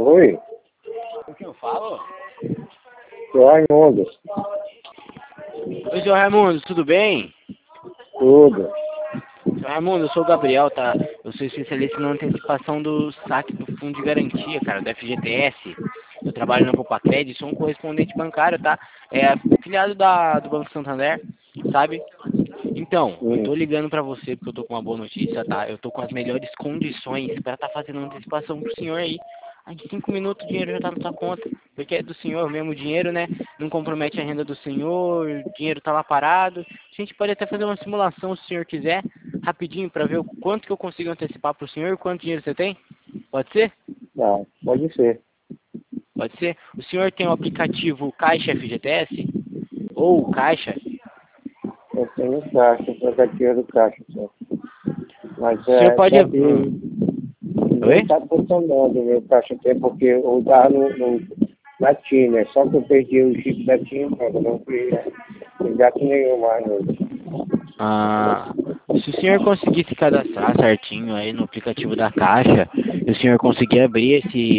Oi, Com quem eu falo? sou Raimundo. Oi, seu Raimundo, tudo bem? Tudo. Seu Raimundo, eu sou o Gabriel, tá? Eu sou especialista na antecipação do saque do fundo de garantia, cara, do FGTS. Eu trabalho na Popacred e sou um correspondente bancário, tá? É afiliado do Banco Santander, sabe? Então, eu tô ligando pra você porque eu tô com uma boa notícia, tá? Eu tô com as melhores condições pra tá fazendo uma antecipação pro senhor aí. Em 5 minutos o dinheiro já tá na sua conta. Porque é do senhor mesmo o dinheiro, né? Não compromete a renda do senhor, o dinheiro tá lá parado. A gente pode até fazer uma simulação se o senhor quiser, rapidinho, pra ver o quanto que eu consigo antecipar pro senhor e quanto dinheiro você tem. Pode ser? Ah, pode ser. Pode ser? O senhor tem o aplicativo Caixa FGTS? Ou Caixa? Eu tenho caixa, aplicativo do caixa, só. Mas O senhor pode... só que não Oi? está funcionando o meu caixa até porque eu estava na TIM, né? Só que eu perdi o chip da TIM, eu não fui gato nenhum mais hoje. Ah, se o senhor conseguir se cadastrar certinho aí no aplicativo da Caixa, e o senhor conseguir abrir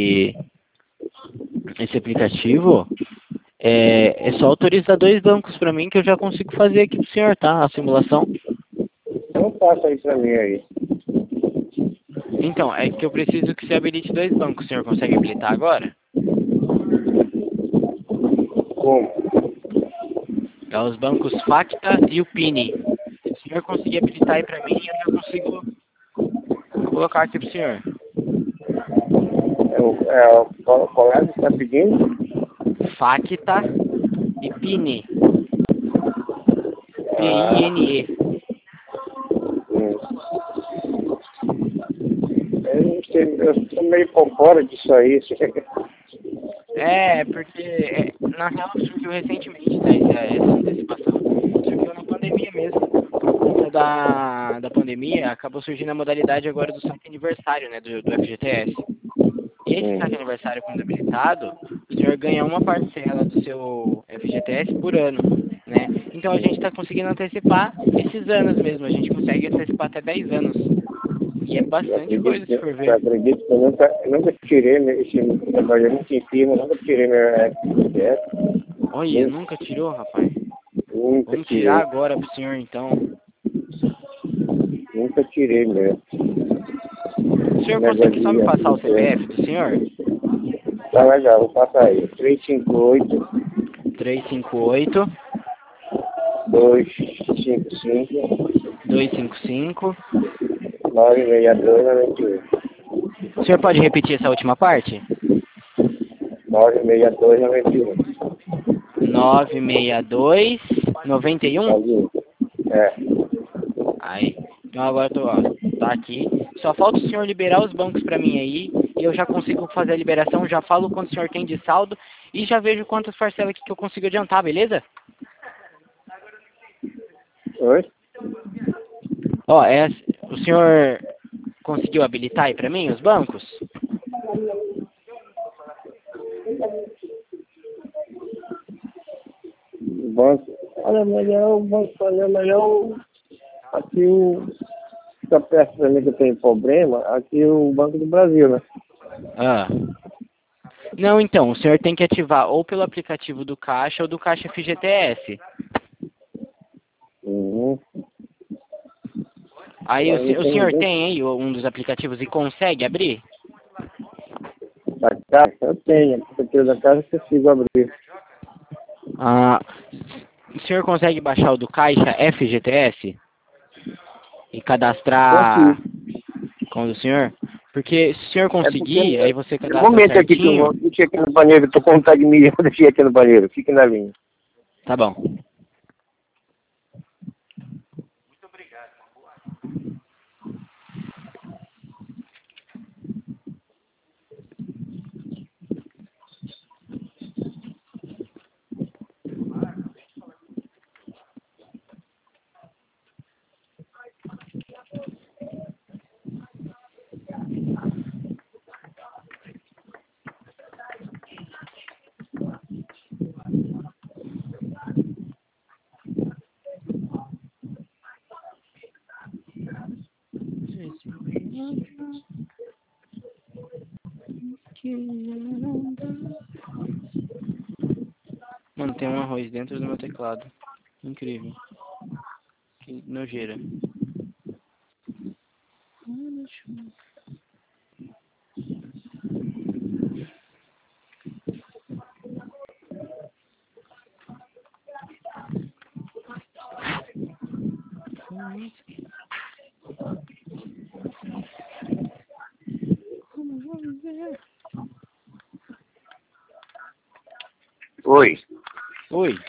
esse aplicativo, é só autorizar 2 bancos para mim que eu já consigo fazer aqui pro senhor, tá? A simulação. Então passa aí pra mim aí. Então, é que eu preciso que você habilite 2 bancos. O senhor consegue habilitar agora? Como? É os bancos Facta e o Pini. Se o senhor conseguir habilitar aí para mim, eu já consigo colocar aqui pro senhor. O colega está pedindo? Facta e Pini. Ah, Pine. eu não sei, eu estou meio por fora disso aí. Porque na real surgiu recentemente, tá, essa antecipação, surgiu na pandemia mesmo. Por conta da pandemia, acabou surgindo a modalidade agora do saque aniversário, né, do FGTS. E esse saque aniversário quando habilitado, o senhor ganha uma parcela do seu FGTS por ano, né? Então a gente está conseguindo antecipar esses anos mesmo, a gente consegue antecipar até 10 anos. E é bastante coisa se for Eu ver. acredito que eu nunca tirei trabalhei muito em firma, nunca tirei meu FGTS, Olha, nunca tirou, rapaz? nunca Vamos tirar tirei, agora pro senhor então. nunca tirei mesmo. O senhor Negócio consegue só me de passar o FGTS. CPF do senhor? Tá legal, vou passar aí. 358 358 255 255. 962 91. O senhor pode repetir essa última parte? 962 91. 962 91. 91. É. Aí. Então agora eu tô, ó, tá aqui. Só falta o senhor liberar os bancos pra mim aí. E eu já consigo fazer a liberação. Já falo quanto o senhor tem de saldo. E já vejo quantas parcelas aqui que eu consigo adiantar, beleza? Oi? Ó, o senhor conseguiu habilitar aí pra mim os bancos? O banco. Olha, melhor o banco, olha, melhor aqui fica perto pra mim que eu tenho problema, aqui o Banco do Brasil, né? Ah. Não, então, o senhor tem que ativar ou pelo aplicativo do Caixa ou do Caixa FGTS. Uhum. Aí Mas eu o tenho senhor dois tem aí um dos aplicativos e consegue abrir? da casa, eu tenho, porque eu da casa eu consigo abrir. Ah, o senhor consegue baixar o do Caixa FGTS e cadastrar Consigo. com o do senhor? Porque se o senhor É porque. conseguir, aí você Um cadastra momento aqui que eu certinho. vou. Deixa aqui no banheiro, eu tô com vontade de mijar, deixei aqui no banheiro. Fique na linha. Tá bom. que não dá. Mano, tem um arroz dentro do meu teclado. Incrível. Que nojeira. Oi. Oi.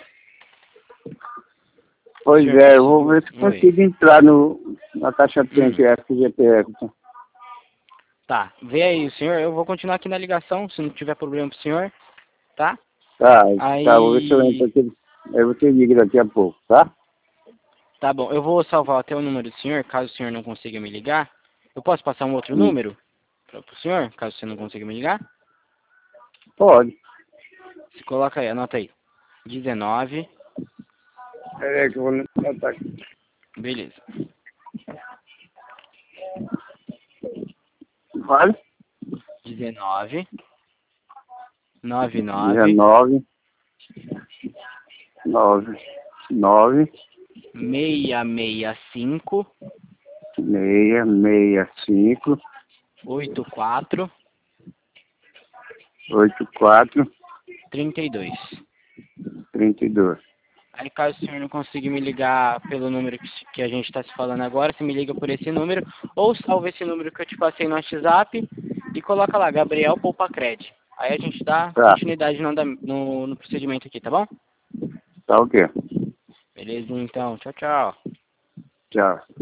Pois Senhor, é, eu vou ver se oi. consigo entrar na caixa preenche FGTS. Tá, vê aí, senhor. Eu vou continuar aqui na ligação, se não tiver problema pro senhor, tá? Tá, tá, vou ver se eu entro Aí, aqui. Aí você liga daqui a pouco, tá? tá bom. Eu vou salvar até o número do senhor, caso o senhor não consiga me ligar. Eu posso passar um outro Hum. número pro senhor, caso você não consiga me ligar? Pode. Você coloca aí, anota aí. 19, Peraí que eu vou anotar aqui. beleza. Vale? 19, 99, 19, 9, 9, 665, 665, 84, 84, 32. 32. Aí caso o senhor não consiga me ligar pelo número que a gente está se falando agora, você me liga por esse número, ou salva esse número que eu te passei no WhatsApp e coloca lá, Gabriel Poupacred. Aí a gente dá Tá, continuidade no procedimento aqui, tá bom? tá ok. Beleza, então. Tchau, tchau. Tchau.